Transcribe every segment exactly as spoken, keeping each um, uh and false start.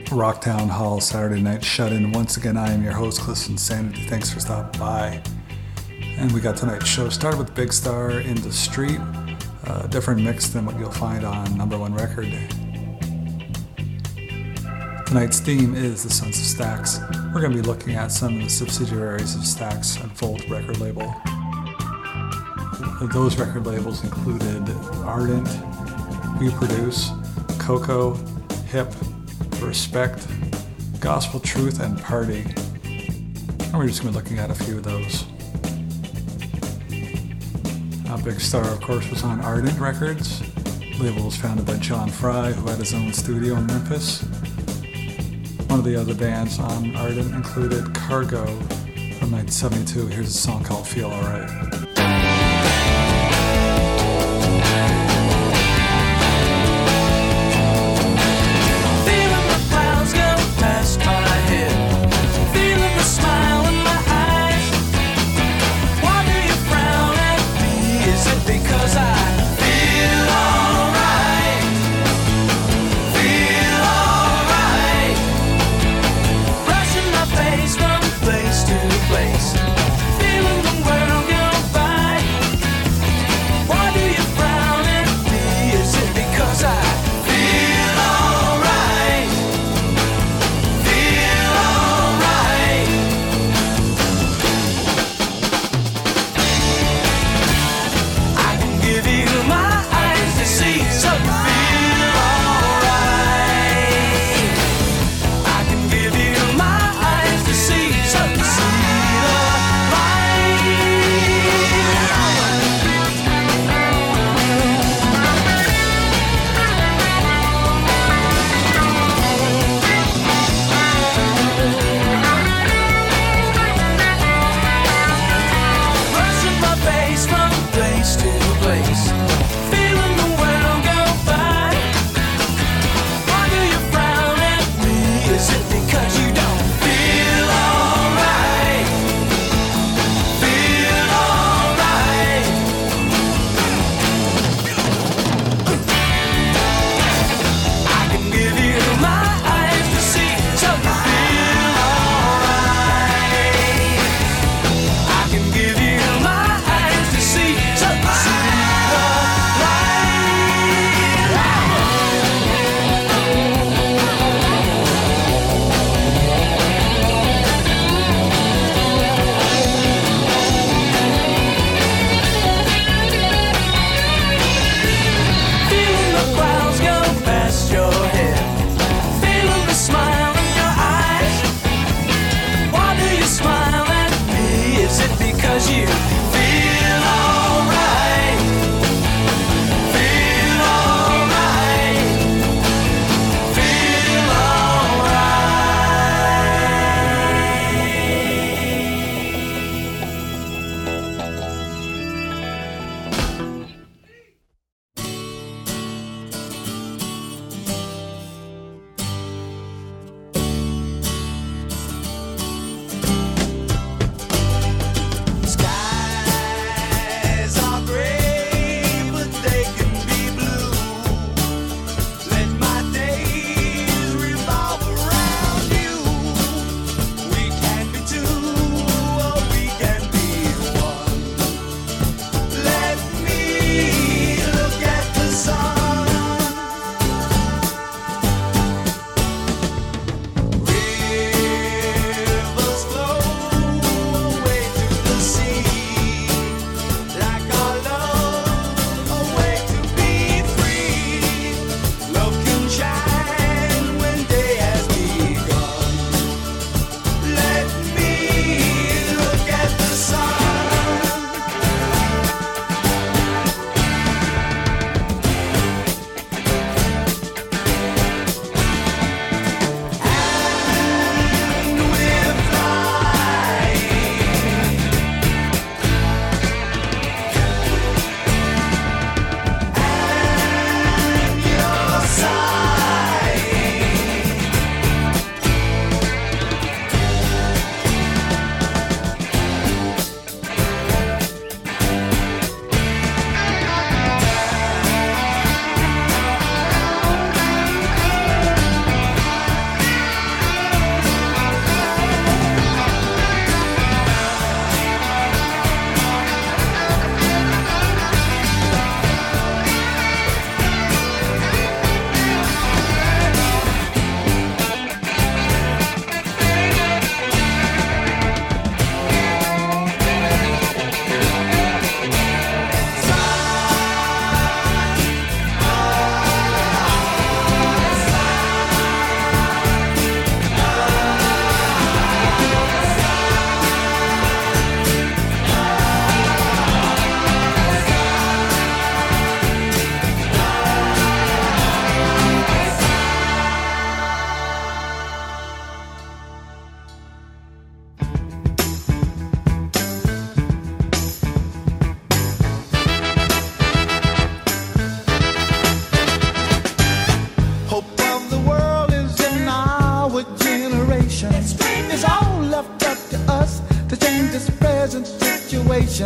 Rocktown Hall Saturday Night Shut-In. Once again, I am your host, Cliff Insanity. Thanks for stopping by. And we got tonight's show started with Big Star in the Street, a different mix than what you'll find on Number One Record. Tonight's theme is the Sons of Stax. We're going to be looking at some of the subsidiaries of Stax and Volt record label. Those record labels included Ardent, We Produce, Coco, Hip, Respect, Gospel Truth, and Party. And we're just going to be looking at a few of those. Now, Big Star, of course, was on Ardent Records. The label was founded by John Fry, who had his own studio in Memphis. One of the other bands on Ardent included Cargo from nineteen seventy-two. Here's a song called Feel Alright. Because I feel alright, feel alright, brushing my face from place to place, feeling the world go by.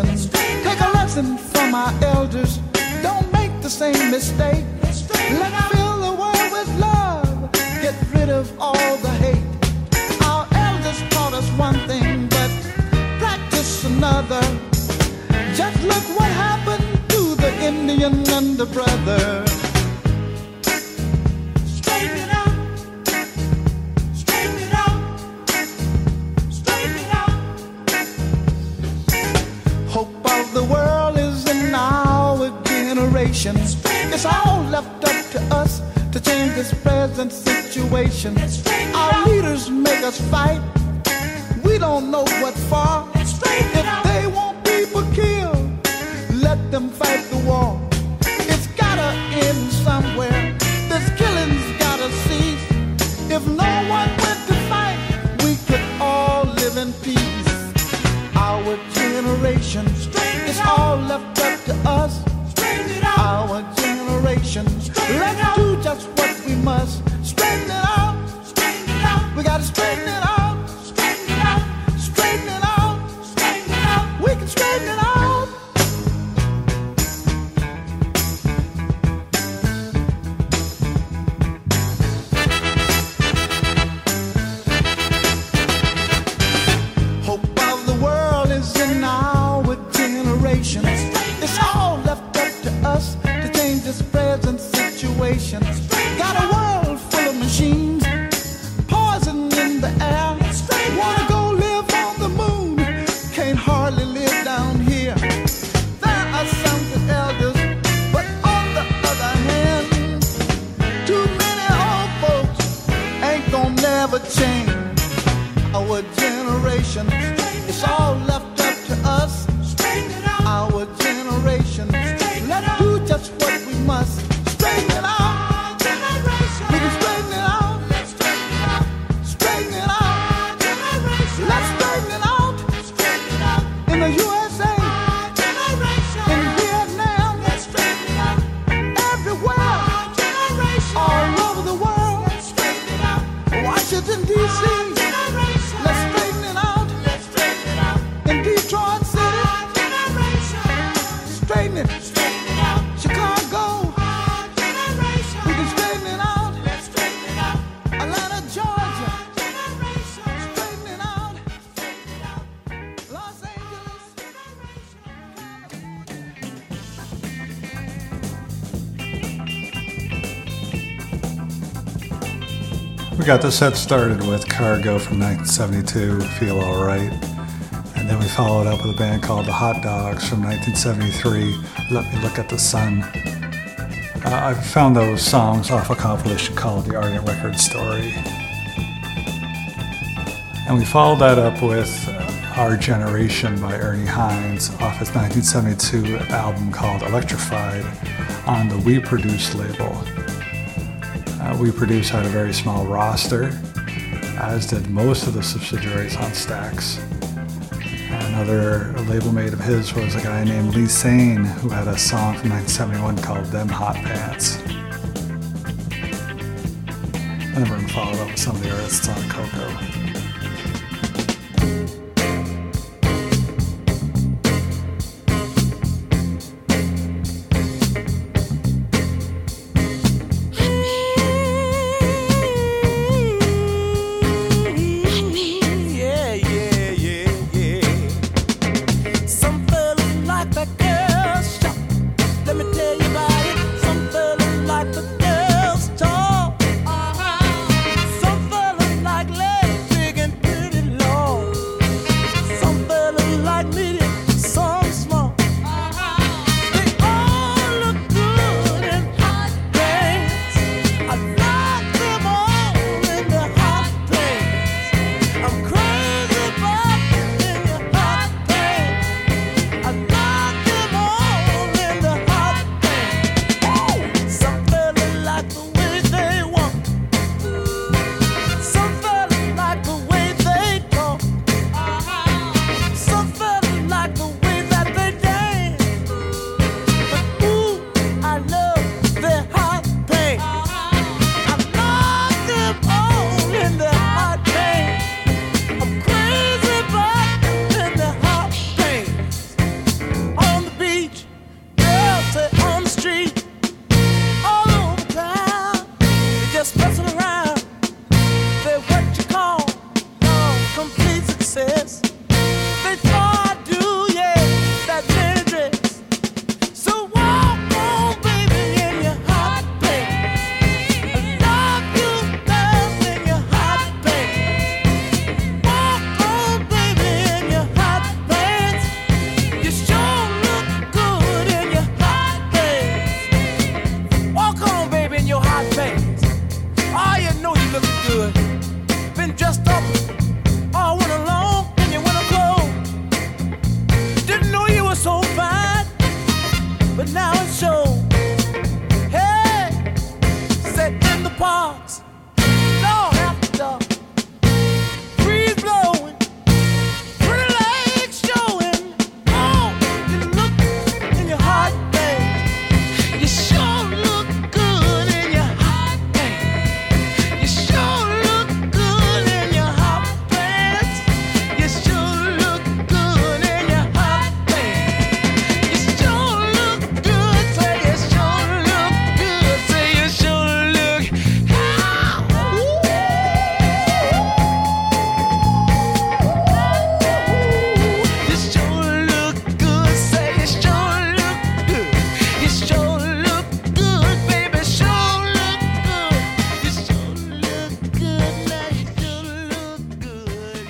generation. Take a lesson from our elders. Don't make the same mistake. Let's fill the world with love. Get rid of all the hate. Our elders taught us one thing, but practice another. Just look what happened to the Indian and the brother. Straighten it out. Straighten it out. Straighten it out. Hope of the world is in our generation. It's all left up to us to change this present situation. Our leaders make us fight. We don't know what for. If they want people killed, let them fight the war. It's gotta end somewhere. This killing's gotta cease. If no one went to fight, we could all live in peace. Our generation, it's all left up to us. Our generation, let's do just what we must. Straighten it out. We gotta straighten it out. Straighten it out. Straighten it out. Straighten it out. We can straighten it out. Hope of the world is in our generation. It's all left up to us to change this present situation. Got a world full of machines, poison in the air. Wanna go live on the moon, can't hardly live down here. There are some good elders, but on the other hand, too many old folks ain't gonna never change. Our generation, it's all left up to us. Our generation, let's do just what we must. Straighten it out. We can straighten it out. Straighten it out. Let's straighten it out. In the U S A, in Vietnam, everywhere, all over the world. Washington, D C, let's straighten it out. In Detroit City, straighten it. Chicago, we can straighten it out. Atlanta, Georgia, straighten it out. Los Angeles. We got the set started with Cargo from nineteen seventy-two, Feel Alright. And then we followed up with a band called the Hot Dogs from nineteen seventy-three, Let Me Look at the Sun. Uh, I found those songs off a compilation called The Ardent Record Story. And we followed that up with uh, Our Generation by Ernie Hines off his nineteen seventy-two album called Electrified on the We Produce label. Uh, We Produce had a very small roster, as did most of the subsidiaries on Stax. Another label mate of his was a guy named Lee Sane, who had a song from nineteen seventy-one called Them Hot Pants. And then we're going to follow it up with some of the artists on Coco. arms, long after breeze blowing, pretty legs showing. Oh, you look in your heart, babe. You sure look good in your hot pants. You sure look good in your hot pants. You sure look good in your hot pants. You sure look good. Say you sure look good. Say you sure look. Ah, ooh. You sure look good. Say you sure look good. You sure look good, baby. Sure look good. You sure look good. Now you sure look good.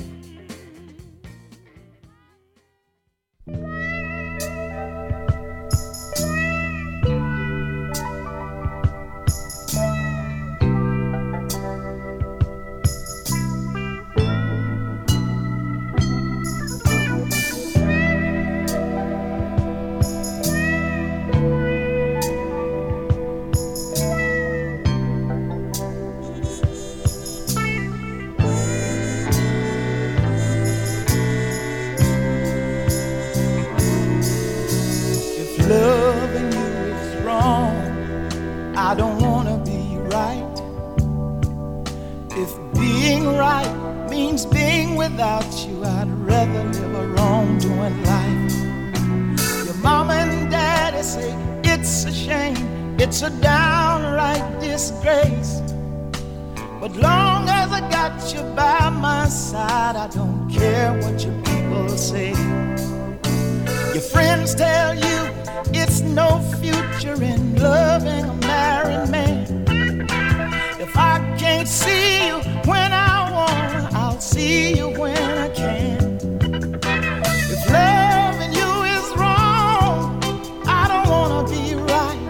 If loving you is wrong, I don't wanna be right. If being right means being without you, I'd rather live a wrong-doing life. Your mama and daddy say it's a shame, it's a downright disgrace. But long as I got you by my side, I don't care what your people say. Your friends tell you it's no future in loving a married man. If I can't see you when I want, I'll see you when I can. If loving you is wrong, I don't wanna be right.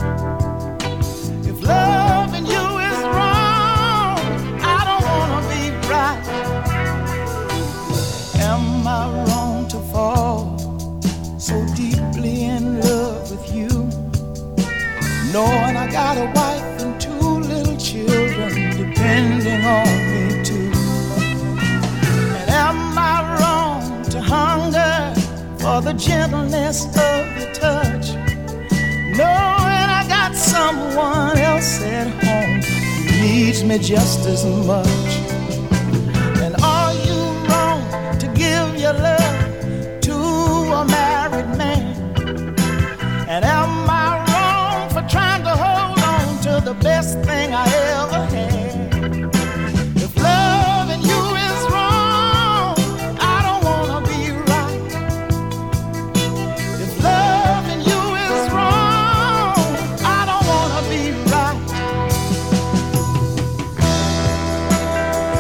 If loving you is wrong, I don't wanna be right. Am I wrong to fall so deeply in love with you, knowing I got a wife and two little children depending on me too? And am I wrong to hunger for the gentleness of your touch, knowing I got someone else at home who needs me just as much? And are you wrong to give your love to a married man? And am I wrong for trying to hold on to the best thing I ever had? If loving you is wrong, I don't wanna be right. If loving you is wrong, I don't wanna be right.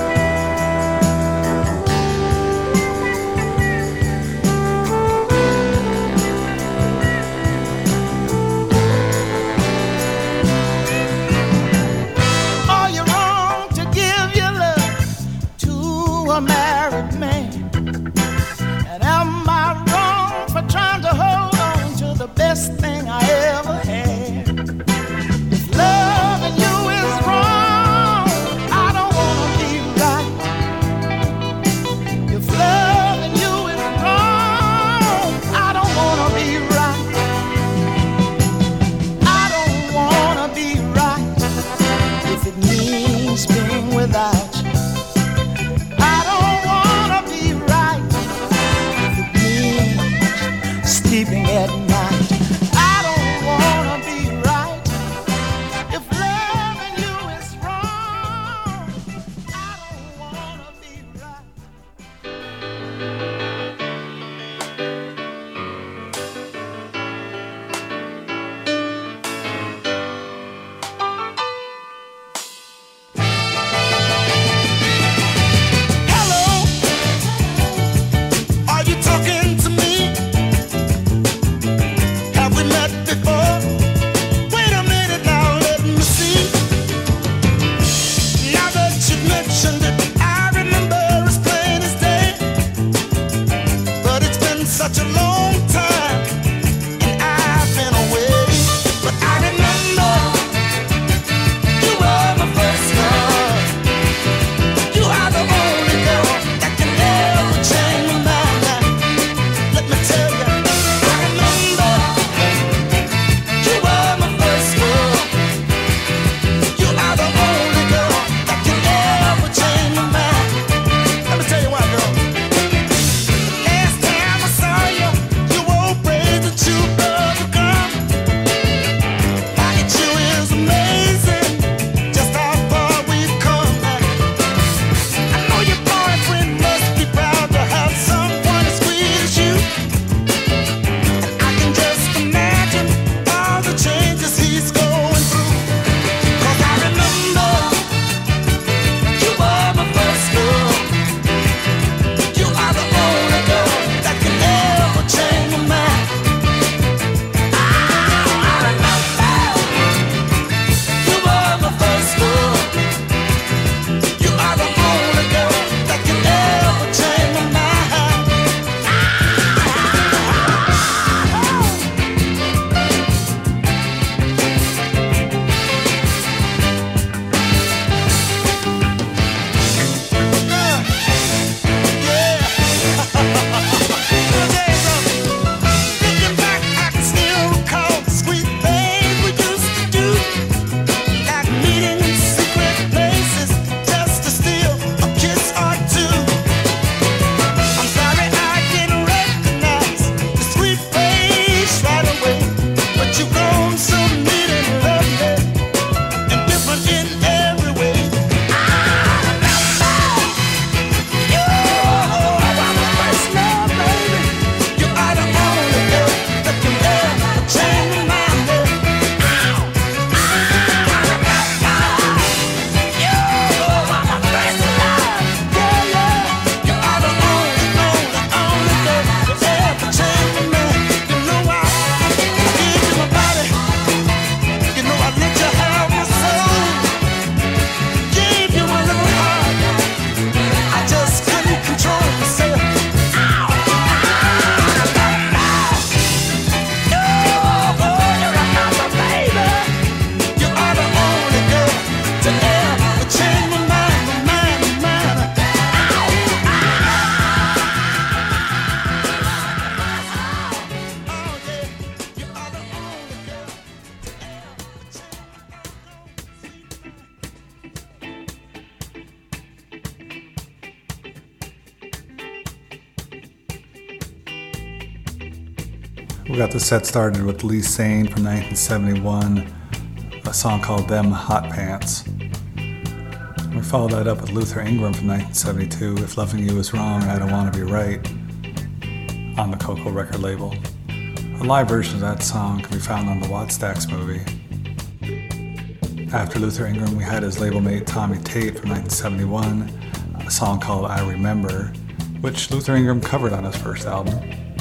We got the set started with Lee Sane from nineteen seventy-one, a song called Them Hot Pants. We followed that up with Luther Ingram from nineteen seventy-two, If Loving You Is Wrong, I Don't Want to Be Right, on the Coco record label. A live version of that song can be found on the Wattstax movie. After Luther Ingram, we had his label mate Tommy Tate from nineteen seventy-one, a song called I Remember, which Luther Ingram covered on his first album.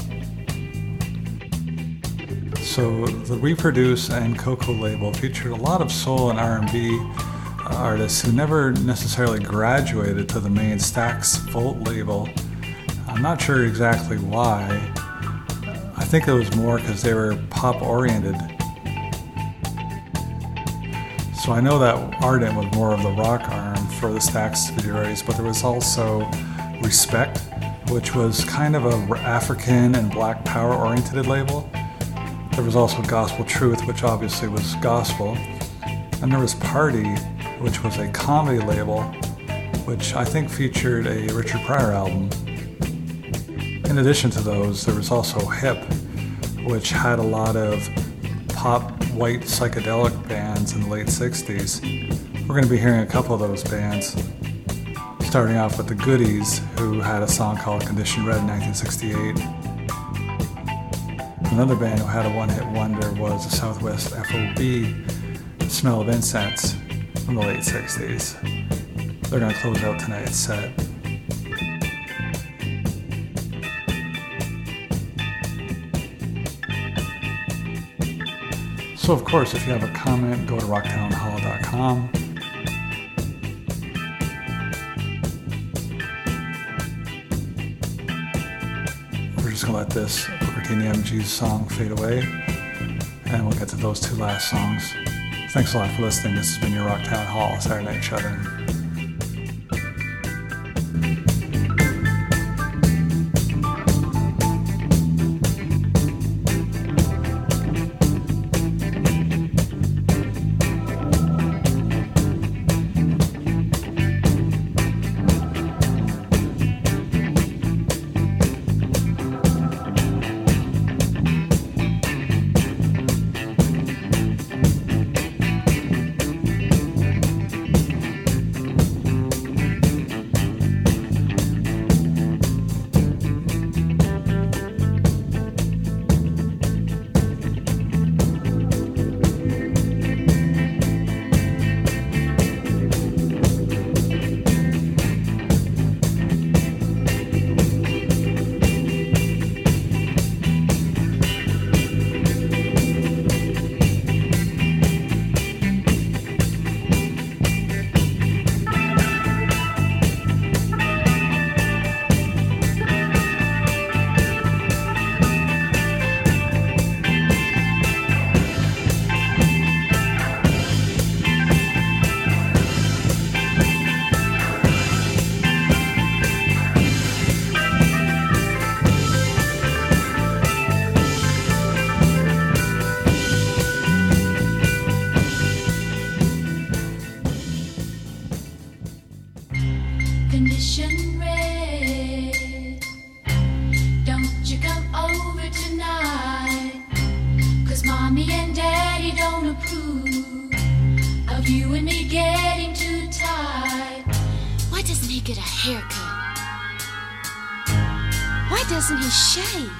So the Reproduce and Coco label featured a lot of soul and R and B artists who never necessarily graduated to the main Stax Volt label. I'm not sure exactly why. I think it was more because they were pop-oriented. So I know that Ardent was more of the rock arm for the Stax subsidiaries, but there was also Respect, which was kind of a African and Black Power-oriented label. There was also Gospel Truth, which obviously was gospel. And there was Party, which was a comedy label, which I think featured a Richard Pryor album. In addition to those, there was also Hip, which had a lot of pop, white, psychedelic bands in the late sixties. We're going to be hearing a couple of those bands, starting off with the Goodies, who had a song called Condition Red in nineteen sixty-eight. Another band who had a one-hit wonder was the Southwest F O B, Smell of Incense, from the late sixties. They're going to close out tonight's set. So of course, if you have a comment, go to rocktown hall dot com. We're just going to let this Booker T and the M Gs song fade away, and we'll get to those two last songs. Thanks a lot for listening. This has been your Rocktown Hall Saturday Night Shut-In. Condition red, don't you come over tonight, 'cause mommy and daddy don't approve of you and me getting too tight. Why doesn't he get a haircut? Why doesn't he shave?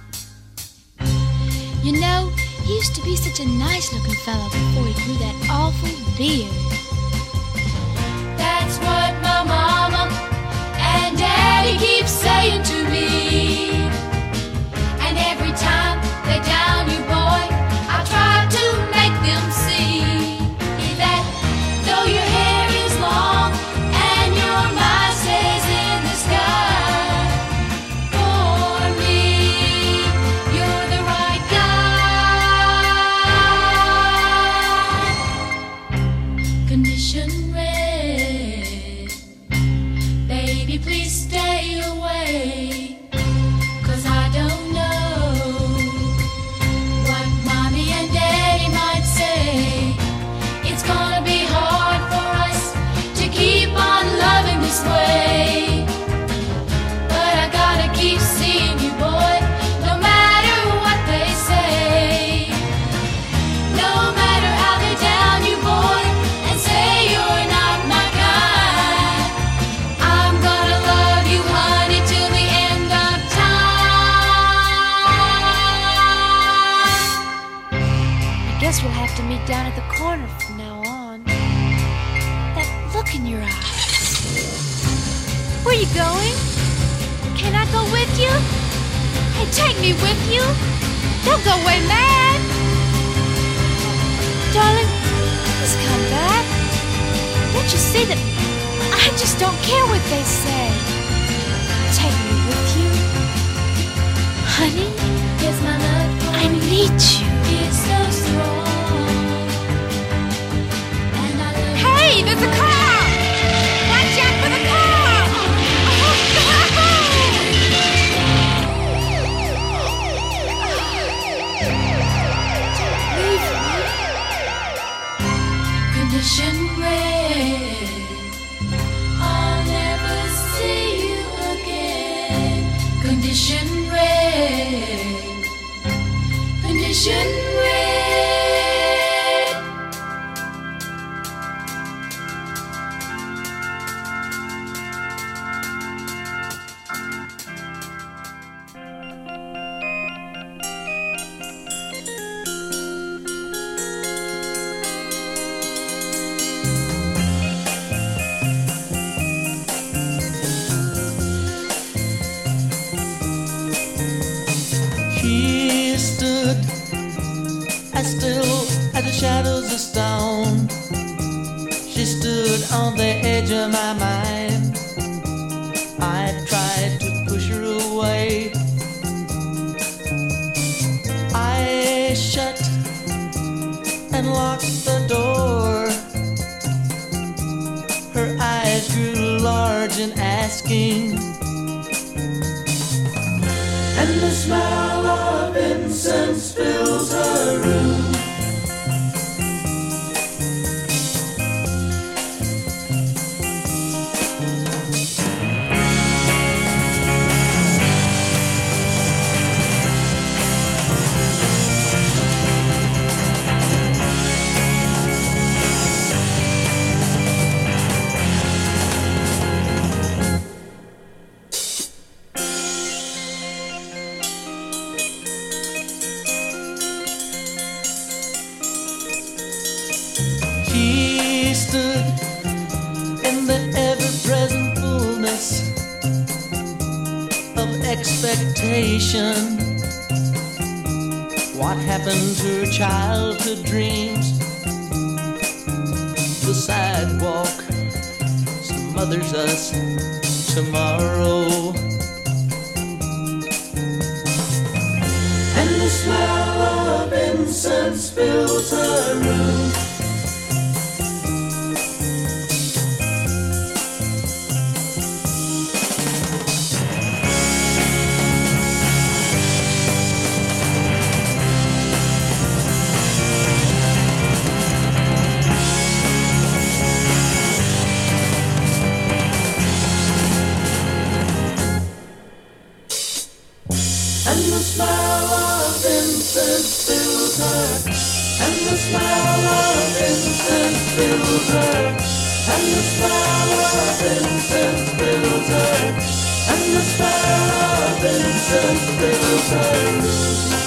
You know, he used to be such a nice looking fellow before he grew that awful beard. That's what my mama and daddy keep saying to me. And every time they down you, boy, I try to make them see that though your hair is long and your mind stays in the sky, for me, you're the right guy. Condition red, baby, please stay away, 'cause I don't know what mommy and daddy might say. It's gonna be hard for us to keep on loving this way, but I gotta keep seeing you, boy, no matter what they in your eyes. Where you going? Can I go with you? Hey, take me with you. Don't go away mad. Darling, please come back. Don't you see that I just don't care what they say? Take me with you. Honey, Yes, my love, I need you. it's so strong. And I love Hey, there's a car! Watch out for the car! Leave me. condition red. I'll never see you again. Condition red. Condition red. She stood as still as the shadows of stone. She stood on the edge of my mind. I tried to push her away. I shut and locked the door. Her eyes grew large and asking, and the smell of incense fills her room. She stood in the ever-present fullness of expectation. What happened to her childhood dreams? The sidewalk smothers us tomorrow. And the smell of incense fills her room. And the smell of incense fills her. And the smell of incense fills her. And the smell of incense fills her. And the smell of incense fills her.